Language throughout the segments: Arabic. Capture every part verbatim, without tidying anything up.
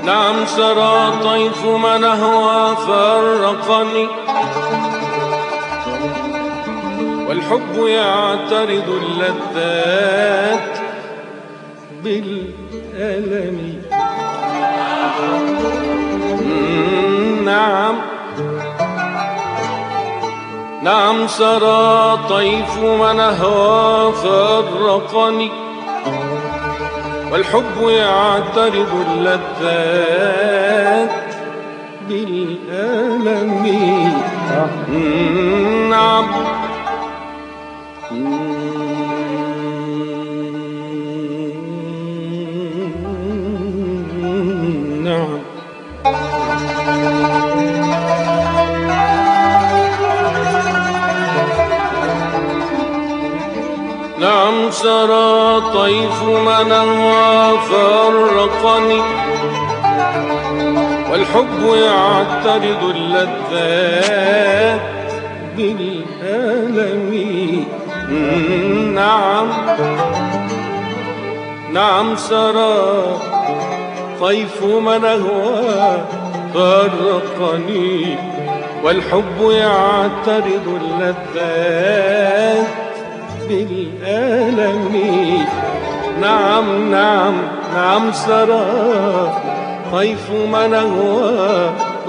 نعم سرى طيف من أهوى فرقني، والحب يعترض اللذات بالألم. نعم نعم سرى طيف من أهوى فرقني، والحب يعترض اللذات بالألم. نعم نعم نعم سرى طيف من أهوى فرقني، والحب يعترض اللذات بالألم. نعم نعم سرى طيف من أهوى فرقني، والحب يعترض اللذات بالألم. نعم نعم نعم سرى طيف من أهوى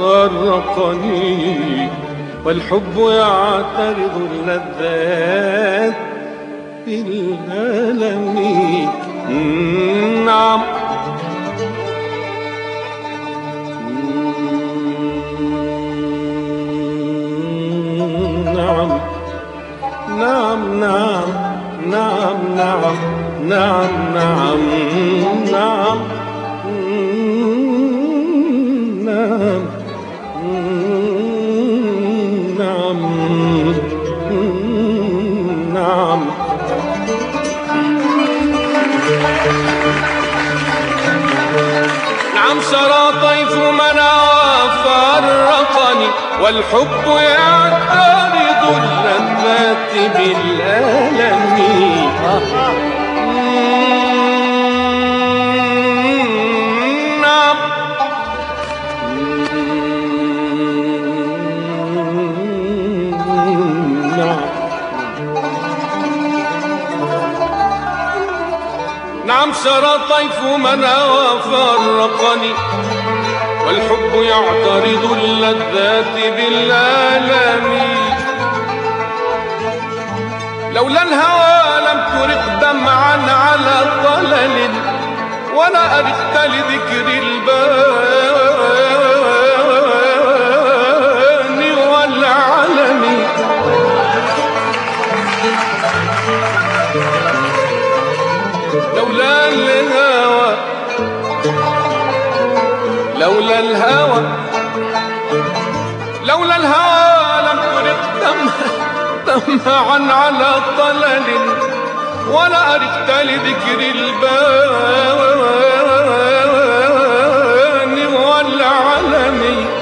فرقني، والحب يعترض اللذات بالألم. نعم نعم نعم نعم نعم نعم نعم نعم نعم نعم نعم نعم نعم سرى طيف من فرقني، والحب يعترض اللذات بالألم. نعم نعم سرى طيف من فرقني، والحب يعترض اللذات بالألم. لولا الهوى لم ترق دمعا على طلل، ولا أرقت لذكر البان والعلم. لولا الهوى لولا الهوى لولا الهوى لم ترق دمعا على طلل، ولا أرقت لذكر البان والعلم.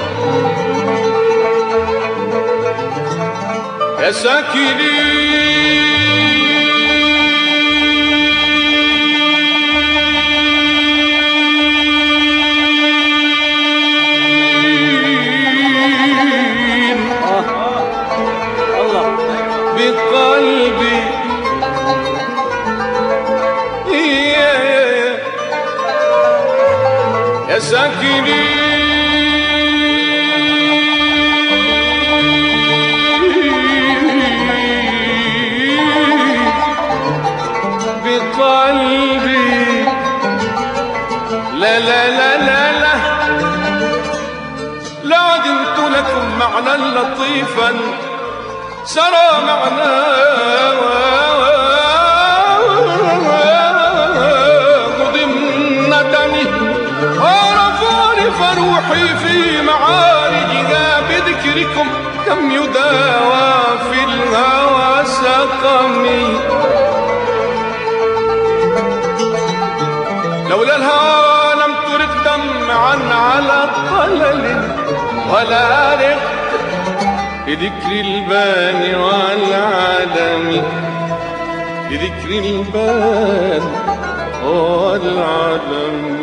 يا ساكنين بقلبي يا ساكنين بقلبي. لا لا لا لا لا لا عدمت لكم معنى لطيفا سرى معناه مضمنتني، عرفوني فروحي في معارجها بذكركم كم يداوى في الهوى سقمي. لولا الهوى لم ترق دمعا على طلل، ولا رق بذكر البان والعلم. بذكر البان والعلم.